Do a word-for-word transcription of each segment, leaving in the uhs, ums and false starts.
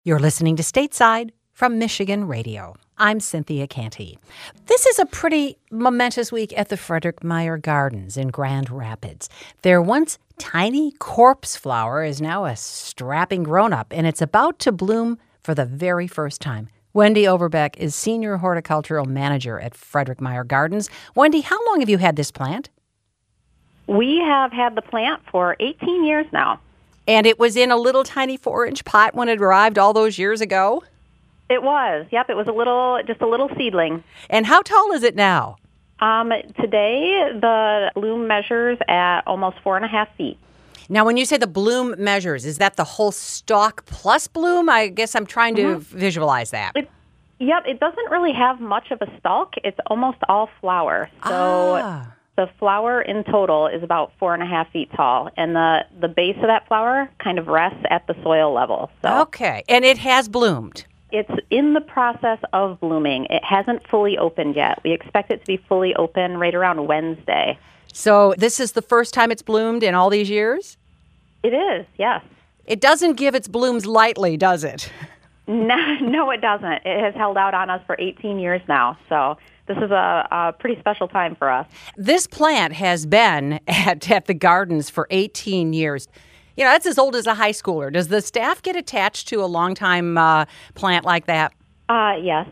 You're listening to Stateside from Michigan Radio. I'm Cynthia Canty. This is a pretty momentous week at the Frederick Meyer Gardens in Grand Rapids. Their once tiny corpse flower is now a strapping grown-up, and it's about to bloom for the very first time. Wendy Overbeck is Senior Horticultural Manager at Frederick Meyer Gardens. Wendy, how long have you had this plant? We have had the plant for eighteen years now. And it was in a little tiny four-inch pot when it arrived all those years ago? It was. Yep, it was a little, just a little seedling. And how tall is it now? Um, today, the bloom measures at almost four and a half feet. Now, when you say the bloom measures, is that the whole stalk plus bloom? I guess I'm trying to mm-hmm. visualize that. It, yep, it doesn't really have much of a stalk. It's almost all flower. So ah. the flower in total is about four and a half feet tall, and the, the base of that flower kind of rests at the soil level. So okay, and it has bloomed. It's in the process of blooming. It hasn't fully opened yet. We expect it to be fully open right around Wednesday. So this is the first time it's bloomed in all these years? It is, yes. It doesn't give its blooms lightly, does it? No, no, it doesn't. It has held out on us for eighteen years now, so this is a, a pretty special time for us. This plant has been at, at the gardens for eighteen years. You know, that's as old as a high schooler. Does the staff get attached to a long-time uh, plant like that? Uh, yes.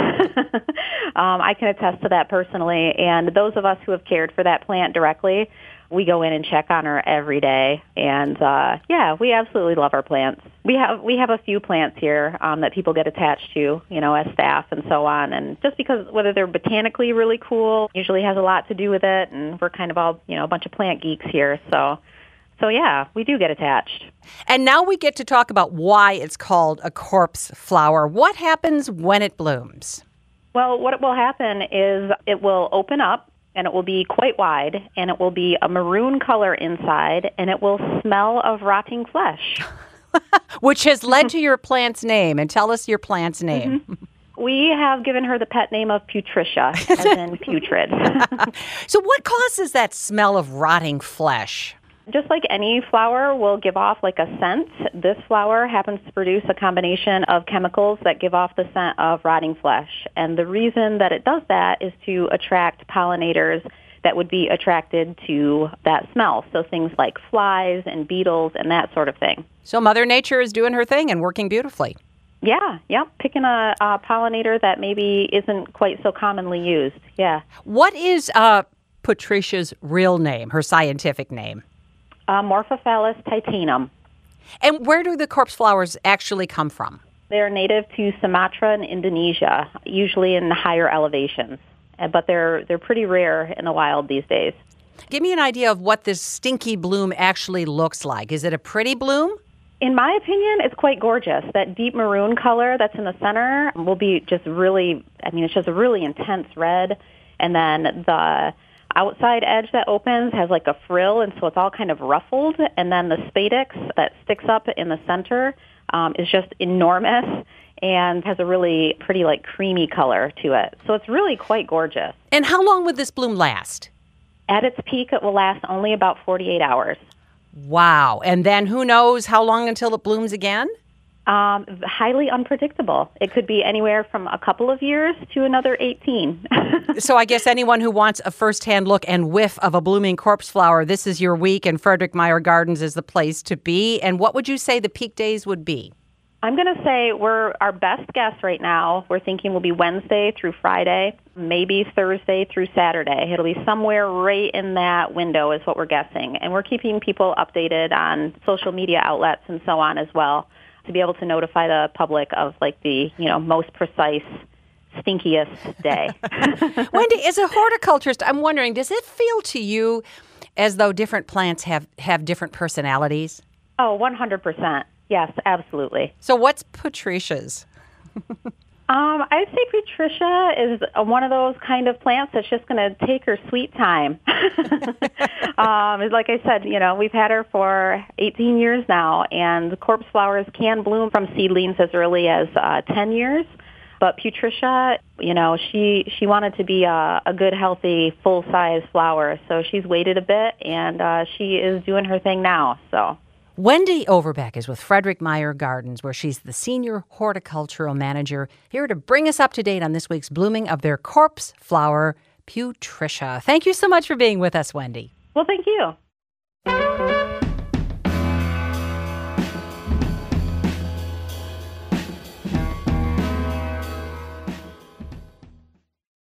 um, I can attest to that personally. And those of us who have cared for that plant directly, we go in and check on her every day. And, uh, yeah, we absolutely love our plants. We have we have a few plants here um, that people get attached to, you know, as staff and so on. And just because whether they're botanically really cool usually has a lot to do with it. And we're kind of all, you know, a bunch of plant geeks here. So, so yeah, we do get attached. And now we get to talk about why it's called a corpse flower. What happens when it blooms? Well, what will happen is it will open up, and it will be quite wide, and it will be a maroon color inside, and it will smell of rotting flesh. Which has led to your plant's name. And tell us your plant's name. Mm-hmm. We have given her the pet name of Putricia, as in putrid. So what causes that smell of rotting flesh? Just like any flower will give off like a scent, this flower happens to produce a combination of chemicals that give off the scent of rotting flesh. And the reason that it does that is to attract pollinators that would be attracted to that smell. So things like flies and beetles and that sort of thing. So Mother Nature is doing her thing and working beautifully. Yeah, yeah, picking a, a pollinator that maybe isn't quite so commonly used, yeah. What is uh, Putricia's real name, her scientific name? Uh, Morphophallus titanum. And where do the corpse flowers actually come from? They're native to Sumatra and Indonesia, usually in the higher elevations. But they're they're pretty rare in the wild these days. Give me an idea of what this stinky bloom actually looks like. Is it a pretty bloom? In my opinion, it's quite gorgeous. That deep maroon color that's in the center will be just really, I mean, it's just a really intense red. And then the outside edge that opens has like a frill, and so it's all kind of ruffled. And then the spadix that sticks up in the center um, is just enormous and has a really pretty like creamy color to it. So it's really quite gorgeous. And how long would this bloom last? At its peak, it will last only about forty-eight hours. Wow. And then who knows how long until it blooms again? Um, highly unpredictable. It could be anywhere from a couple of years to another eighteen. So I guess anyone who wants a first-hand look and whiff of a blooming corpse flower, this is your week, and Frederick Meyer Gardens is the place to be. And what would you say the peak days would be? I'm going to say we're our best guess right now. We're thinking will be Wednesday through Friday, maybe Thursday through Saturday. It'll be somewhere right in that window is what we're guessing. And we're keeping people updated on social media outlets and so on as well to be able to notify the public of like the, you know, most precise, stinkiest day. Wendy, as a horticulturist, I'm wondering, does it feel to you as though different plants have, have different personalities? Oh, one hundred percent. Yes, absolutely. So what's Putricia's? Um, I'd say Putricia is one of those kind of plants that's just going to take her sweet time. um, like I said, you know, we've had her for eighteen years now, and corpse flowers can bloom from seedlings as early as uh, ten years. But Putricia, you know, she, she wanted to be a, a good, healthy, full-size flower, so she's waited a bit, and uh, she is doing her thing now, so... Wendy Overbeck is with Frederick Meyer Gardens, where she's the senior horticultural manager, here to bring us up to date on this week's blooming of their corpse flower, Putrescia. Thank you so much for being with us, Wendy. Well, thank you.